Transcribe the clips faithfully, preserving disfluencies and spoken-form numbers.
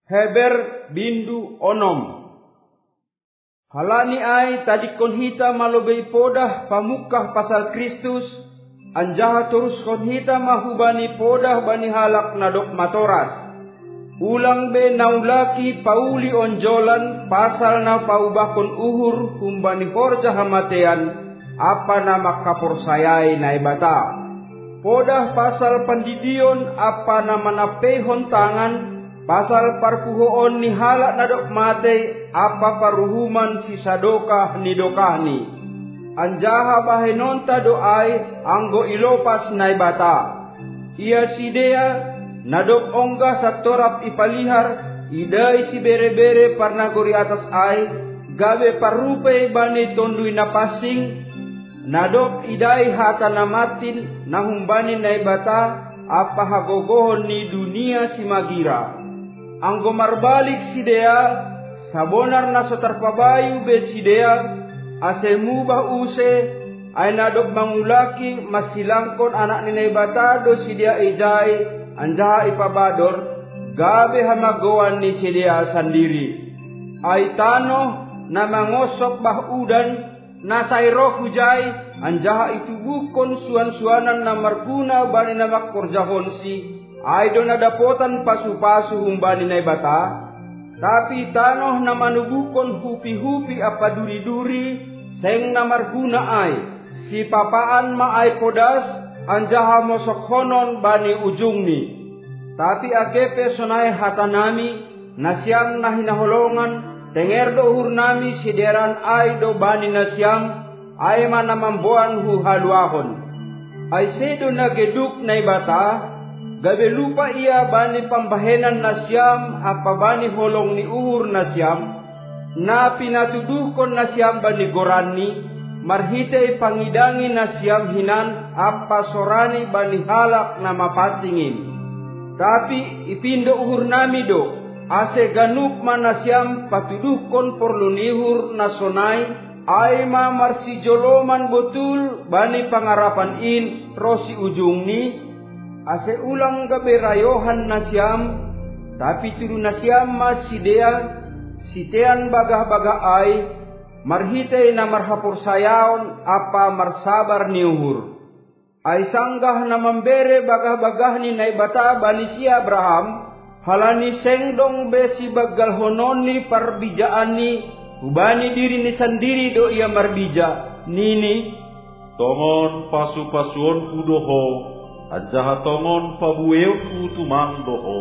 Heber bindu onom. Halani ay tadikon hita malobay podah pamukah pasal Kristus, anjaha terus kon hita mahubani podah bani halak nadok matoras. Ulang be naulaki pauli onjolan pasal na paubakon uhur humbani horja hamatean apa nama kaporsayai na ibata. Podah pasal pandidion apa nama napehon tangan pasal parpuhoon ni halak nadok mate apa paruhuman si sadokah ni dokahni. Anjaha bahenonta doai anggo ilopas na ibata. Ia sidea nadok ongga satorap ipalihar idai si bere-bere parnagori atas ai gawe parupe bani tondui napasing nadok idai hata namatin nahumbani naibata apa hagogohon ni dunia si magira. Anggo marbalik si dea sabonar na sotarpabayu be si dea ase mubah use ay nadok mangulaki masilangkon anak ni naibata do si dea idai anjaha ipabador gabe hamagoan ni si dea sendiri. Ay tano na mangosok bah udan na sayro hujay anjaha itubukon suan-suanan na marguna bani na makkorjahon si ay do nadapotan pasu-pasu humbani na ibata. Tapi tanoh na manubukon hupi-hupi apa duri-duri seng na marguna ay si papaan ma ay podas anjaha mosok honon bani ujung ni. Tapi agepe sonai hatanami nasyam na hinaholongan tenger do uhur nami sideran ay do bani nasyam ay manamambuan hu haluahon. Ay sedo na geduk na ibata gabe lupa ia bani pambahenan nasyam apa bani holong ni uhur nasyam na pinatudukon nasyam bani gorani marhitay pangidangi nasyam hinan apa sorani bani halak na mapatingin. Tapi ipindo uhur nami do ase ganuk manasyam patudukon porlunihur nasonai ay ma marsijoloman betul bani pangarapan in rosi ujung ni ase ulang gabe rayohan nasyam tapi turu nasyam mas sidea sitean bagah-bagah ay marhitay na marhapur sayaon apa marsabar ni uhur. Ay sanggah na mambere bagah-bagah ni naibata bani si Abraham halani sengdong besi bagal honon ni parbijaan ni ubani diri ni sendiri do ia marbija nini tongon pasu-pasuon kudoho ajaha tongon pabueu kutumang doho.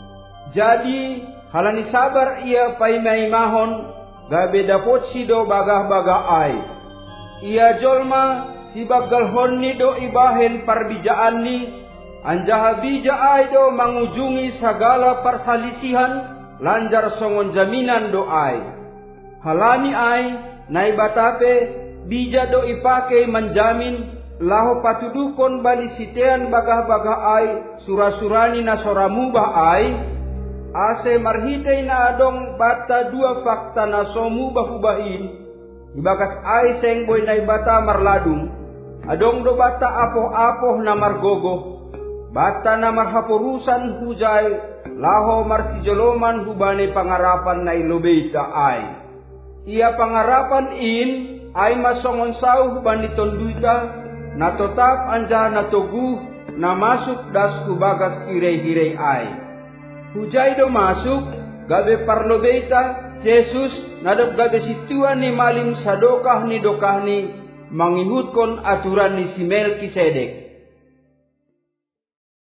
Jadi halani sabar ia paimaimahon gabe dapot si do bagah-bagah ay ia jolma si bagal honni do ibahen parbijaan ni anjaha bija ay do mangujungi sagala persalisihan lanjar songon jaminan do ay. Halani ay naibatape bija do ipake menjamin laho patudukon bani sitean bagah-bagah ay surasurani na soramubah ay ase marhitay na adong bata dua fakta na somubah ubahin ibakas ay sengboy naibata marladung adong do bata apoh-apoh na margogo bata na marhapurusan hujay laho marsijoloman hubane pangarapan na ilobeita ay. Ia pangarapan in ay masongon sauh bani tonduita na totap anjaha na toguh na masuk das hubagas hirey-hirey ay. Hujay do masuk gabe parlobeita Jesus nadok gabe situan ni malim sadokah ni dokah ni mangihutkan aturan ni si Melkisedek.